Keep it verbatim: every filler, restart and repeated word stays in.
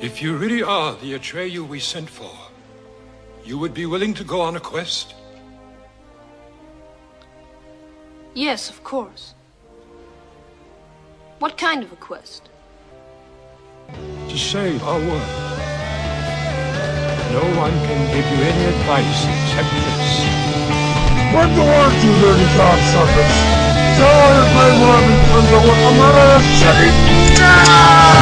If you really are the Atreyu we sent for, you would be willing to go on a quest? Yes, of course. What kind of a quest? To save our world. No one can give you any advice except this. Spread the word, you dirty cocksuckers! Tell all your great loving friends that what I'm not a shitty.